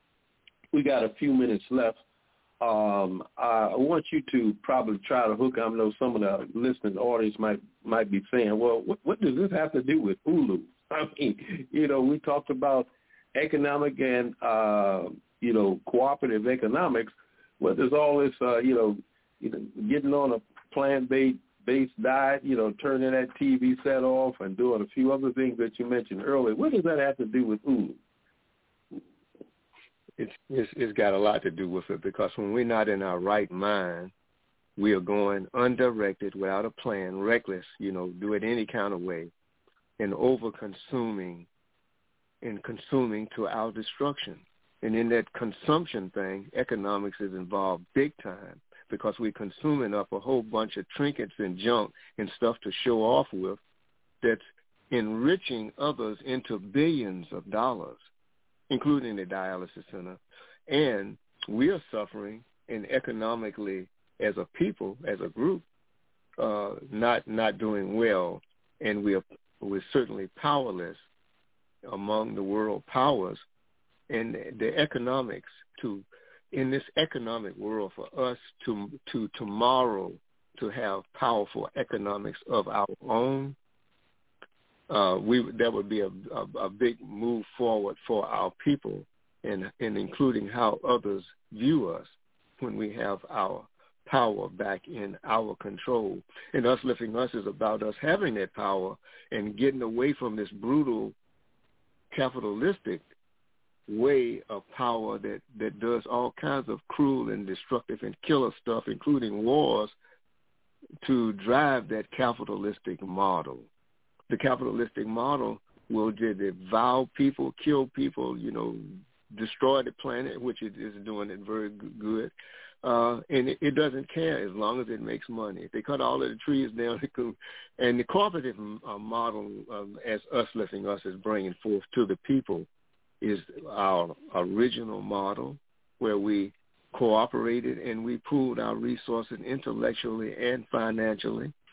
we got a few minutes left. Um, I want you to probably try to hook. I know some of the listening audience might might be saying, well, what, what does this have to do with Ulu? I mean, you know, we talked about economic and uh, you know, cooperative economics. What does all this, uh, you know, you know, getting on a plant-based based diet, you know, turning that T V set off and doing a few other things that you mentioned earlier, what does that have to do with Ulu? It's, it's it's got a lot to do with it, because when we're not in our right mind, we are going undirected, without a plan, reckless, you know, do it any kind of way, and over-consuming and consuming to our destruction. And in that consumption thing, economics is involved big time, because we're consuming up a whole bunch of trinkets and junk and stuff to show off with that's enriching others into billions of dollars, including the dialysis center. And we are suffering, and economically as a people, as a group, uh, not not doing well, and we are we're certainly powerless among the world powers. And the economics to, in this economic world, for us to to tomorrow to have powerful economics of our own, uh, we that would be a, a, a big move forward for our people, and and including how others view us when we have our power back in our control. And us lifting us is about us having that power and getting away from this brutal capitalistic way of power that, that does all kinds of cruel and destructive and killer stuff, including wars, to drive that capitalistic model. The capitalistic model will just devour people, kill people, you know, destroy the planet, which it is doing it very good. Uh, and it, it doesn't care as long as it makes money. If they cut all of the trees down, it could, and the cooperative uh, model, um, as us lifting us is bringing forth to the people, is our original model, where we cooperated and we pooled our resources intellectually and financially.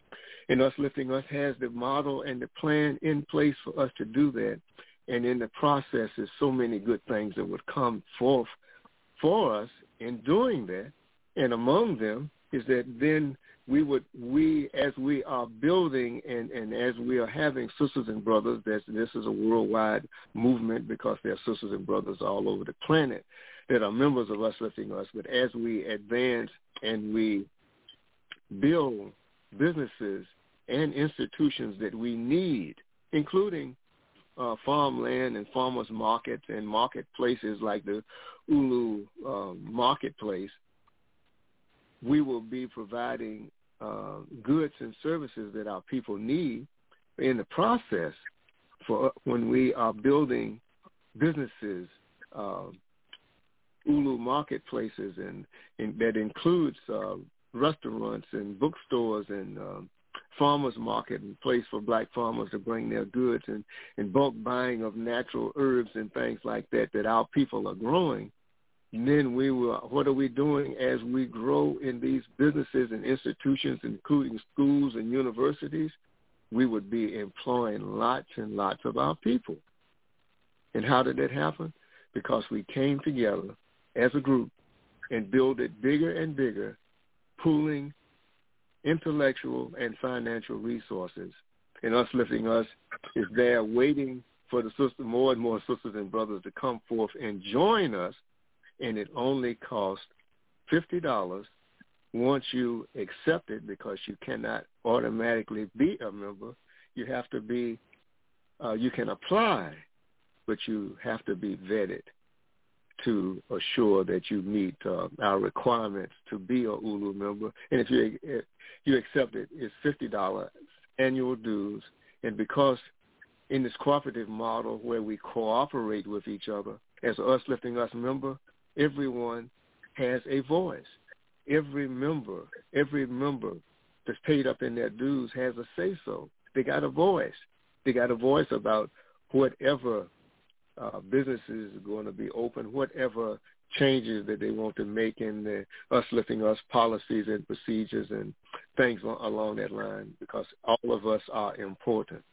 And Us Lifting Us has the model and the plan in place for us to do that. And in the process, there's so many good things that would come forth for us in doing that. And among them is that then we would, we as we are building and, and as we are having sisters and brothers, that's, this is a worldwide movement because there are sisters and brothers all over the planet that are members of Us Lifting Us. But as we advance and we build businesses and institutions that we need, including uh, farmland and farmers markets and marketplaces like the Ulu uh, Marketplace, we will be providing uh, goods and services that our people need in the process for when we are building businesses, uh, Ulu marketplaces, and, and that includes uh, restaurants and bookstores and um, farmers market and place for black farmers to bring their goods and, and bulk buying of natural herbs and things like that that our people are growing. And then we will, what are we doing as we grow in these businesses and institutions, including schools and universities? We would be employing lots and lots of our people. And how did that happen? Because we came together as a group and built it bigger and bigger, pooling intellectual and financial resources. And Us Lifting Us is there waiting for the sister, more and more sisters and brothers to come forth and join us. And it only costs fifty dollars once you accept it, because you cannot automatically be a member. You have to be, uh, you can apply, but you have to be vetted to assure that you meet uh, our requirements to be a Ulu member. And if you if you accept it, it's fifty dollars annual dues. And because in this cooperative model where we cooperate with each other, as an Us Lifting Us member, everyone has a voice. Every member, every member that's paid up in their dues has a say-so. They got a voice. They got a voice about whatever uh, businesses are going to be open, whatever changes that they want to make in the Us Lifting Us policies and procedures and things along that line, because all of us are important.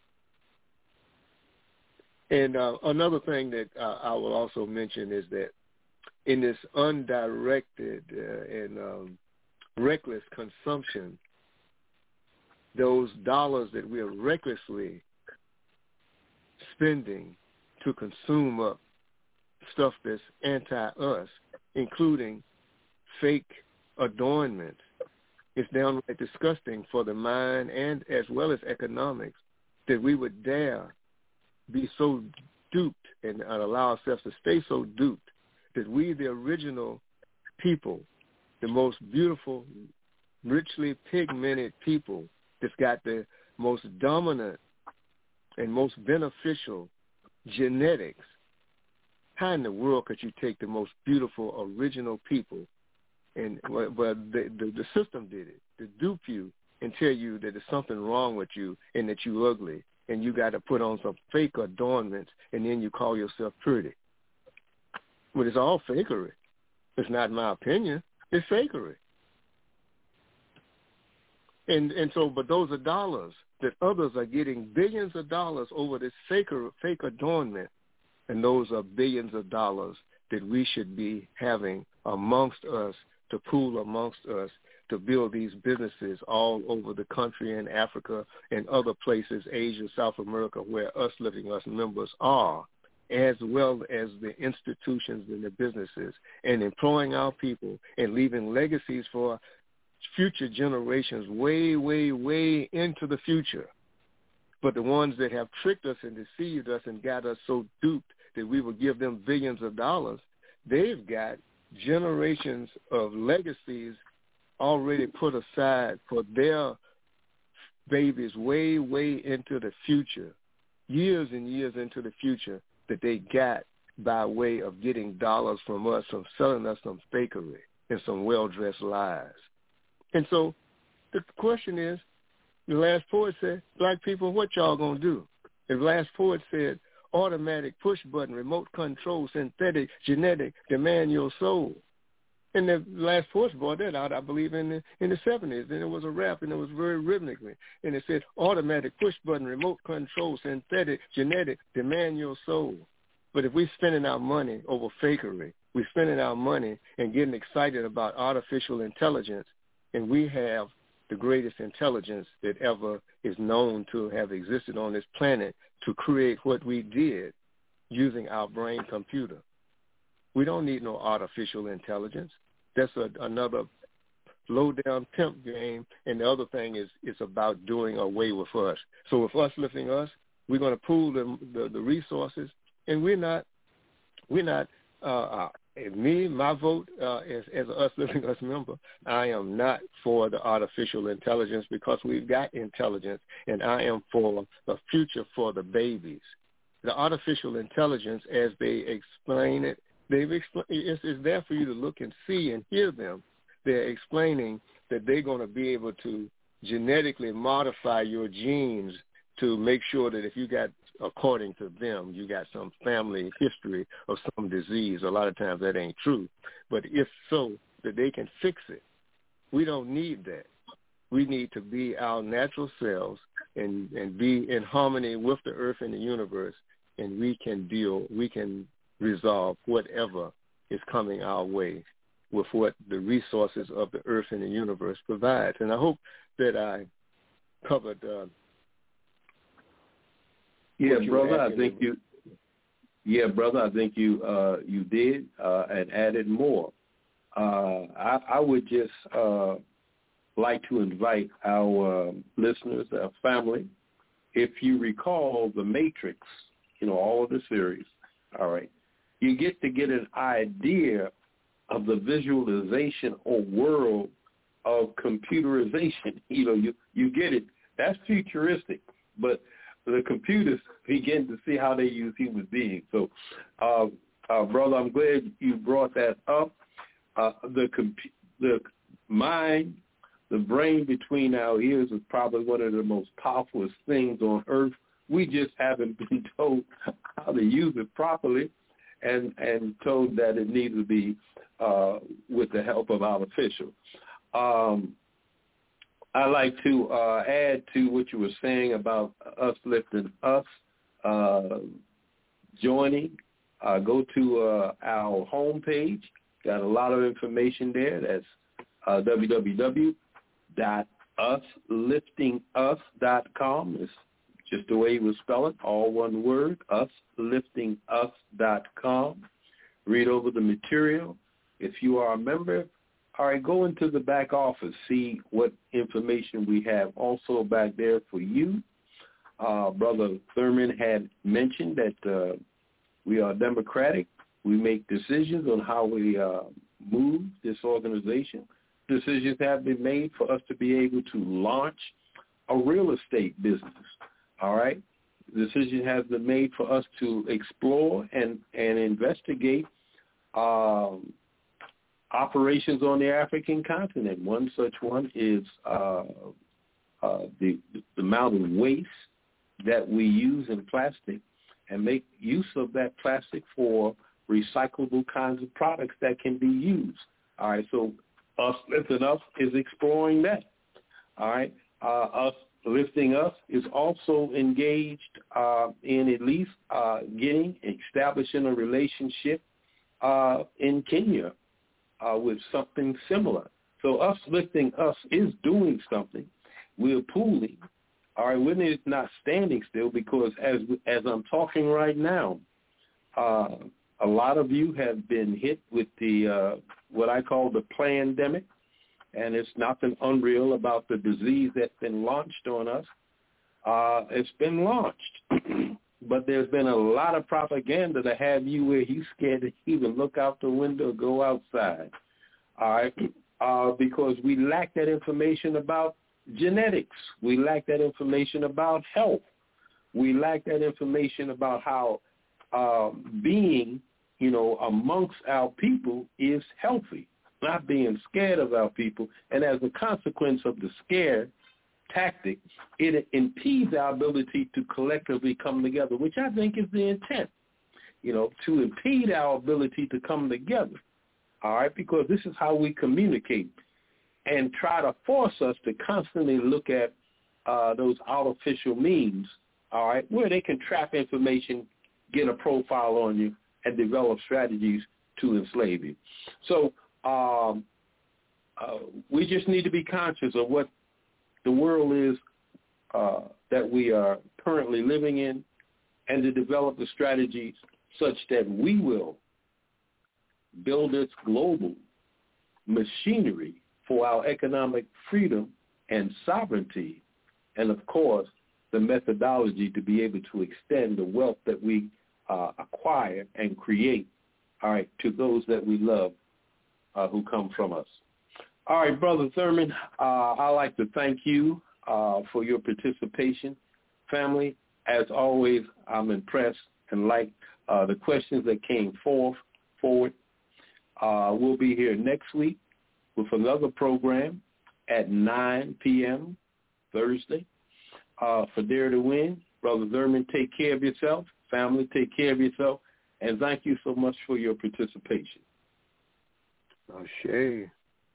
And uh, another thing that uh, I will also mention is that in this undirected uh, and um, reckless consumption, those dollars that we are recklessly spending to consume up stuff that's anti-us, including fake adornments, it's downright disgusting for the mind and as well as economics that we would dare be so duped and allow ourselves to stay so duped that we, the original people, the most beautiful, richly pigmented people that's got the most dominant and most beneficial genetics, how in the world could you take the most beautiful original people and well, well the, the, the system did it, to dupe you and tell you that there's something wrong with you and that you ugly and you got to put on some fake adornments and then you call yourself pretty. But it's all fakery. It's not my opinion. It's fakery. And and so, but those are dollars that others are getting billions of dollars over this fake, fake adornment. And those are billions of dollars that we should be having amongst us, to pool amongst us, to build these businesses all over the country and Africa and other places, Asia, South America, where Us Lifting Us members are, as well as the institutions and the businesses, and employing our people and leaving legacies for future generations way, way, way into the future. But the ones that have tricked us and deceived us and got us so duped that we will give them billions of dollars, they've got generations of legacies already put aside for their babies way, way into the future, years and years into the future, that they got by way of getting dollars from us, from selling us some fakery and some well-dressed lies. And so the question is, the last poet said, black people, what y'all going to do? The last poet said, automatic push button, remote control, synthetic, genetic, demand your soul. And the last Force brought that out, I believe, in the in the seventies. And it was a rap, and it was very rhythmically. And it said, automatic, push button, remote control, synthetic, genetic, demand your soul. But if we're spending our money over fakery, we're spending our money and getting excited about artificial intelligence, and we have the greatest intelligence that ever is known to have existed on this planet to create what we did using our brain computer. We don't need no artificial intelligence. That's a, another low-down pimp game, and the other thing is it's about doing away with us. So with us lifting us, we're going to pool the, the, the resources, and we're not, we're not, uh, uh, me, my vote uh, as, as a Us Lifting Us member, I am not for the artificial intelligence because we've got intelligence, and I am for the future for the babies. The artificial intelligence, as they explain it, they've expl- it's, it's there for you to look and see and hear them. They're explaining that they're going to be able to genetically modify your genes to make sure that if you got, according to them, you got some family history of some disease. A lot of times that ain't true. But if so, that they can fix it. We don't need that. We need to be our natural selves and, and be in harmony with the earth and the universe, and we can deal, we can resolve whatever is coming our way with what the resources of the earth and the universe provides. And I hope that I covered uh, Yeah, brother, I think you. Yeah, brother, I think you uh, you did uh, and added more. Uh, I, I would just uh, like to invite our uh, listeners, our family. If you recall the Matrix, you know, all of the series. All right, you get to get an idea of the visualization or world of computerization. You know, you you get it. That's futuristic, but the computers begin to see how they use human beings. So, uh, uh, brother, I'm glad you brought that up. Uh, the comp- the mind, the brain between our ears is probably one of the most powerful things on earth. We just haven't been told how to use it properly and, and told that it needs to be uh, with the help of artificial. Um, I'd like to uh, add to what you were saying about Us Lifting Us, uh, joining. Uh, go to uh, our homepage. Got a lot of information there. That's uh, w w w dot us lifting us dot com. It's just the way we spell it, all one word, us lifting us dot com. Read over the material. If you are a member, all right, go into the back office, see what information we have also back there for you. Uh, Brother Thurman had mentioned that uh, we are democratic. We make decisions on how we uh, move this organization. Decisions have been made for us to be able to launch a real estate business, all right? Decision has been made for us to explore and, and investigate um, operations on the African continent. One such one is uh, uh, the, the amount of waste that we use in plastic and make use of that plastic for recyclable kinds of products that can be used. All right, so Us Lifting Us is exploring that. All right, uh, Us Lifting Us is also engaged uh, in at least uh, getting, establishing a relationship uh, in Kenya uh, with something similar. So Us Lifting Us is doing something. We're pooling. All right, we're not standing still because as as I'm talking right now, uh, a lot of you have been hit with the uh, what I call the plandemic, and it's nothing unreal about the disease that's been launched on us. Uh, it's been launched, but there's been a lot of propaganda to have you where you scared to even look out the window or go outside. All right, uh, because we lack that information about genetics. We lack that information about health. We lack that information about how uh, being, you know, amongst our people is healthy, not being scared of our people. And as a consequence of the scare tactic, it impedes our ability to collectively come together, which I think is the intent, you know, to impede our ability to come together. all right, because this is how we communicate and try to force us to constantly look at uh, those artificial means, all right, where they can trap information, get a profile on you, and develop strategies to enslave you. So um, uh, we just need to be conscious of what the world is uh, that we are currently living in, and to develop the strategies such that we will build its global machinery for our economic freedom and sovereignty, and, of course, the methodology to be able to extend the wealth that we uh, acquire and create, all right, to those that we love uh, who come from us. All right, Brother Thurman, uh, I'd like to thank you uh, for your participation. Family, as always, I'm impressed and like uh, the questions that came forth, forward. Uh, we'll be here next week with another program at nine p.m. Thursday uh, for Dare to Win. Brother Thurman, take care of yourself. Family, take care of yourself. And thank you so much for your participation. Ashe.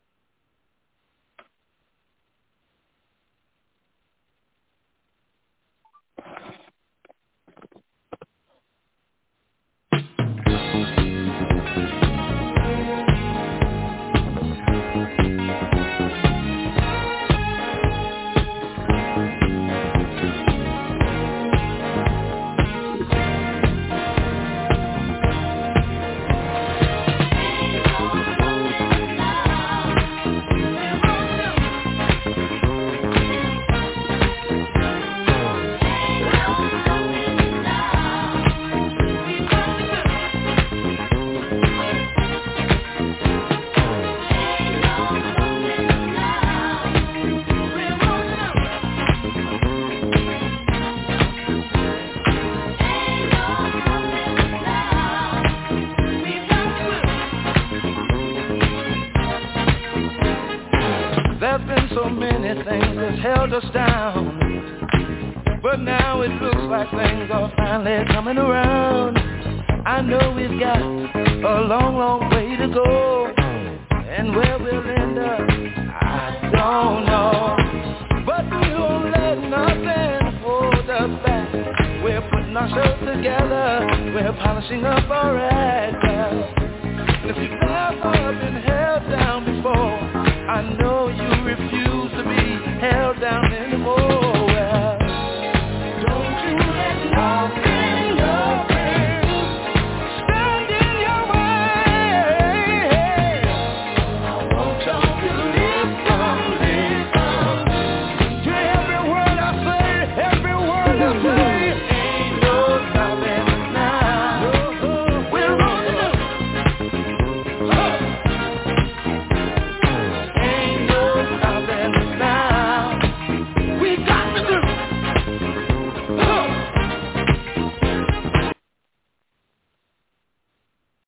Us down, but now it looks like things are finally coming around. I know we've got a long, long way to go, and where we'll end up, I don't know. But we won't let nothing hold us back. We're putting ourselves together, we're polishing up our act.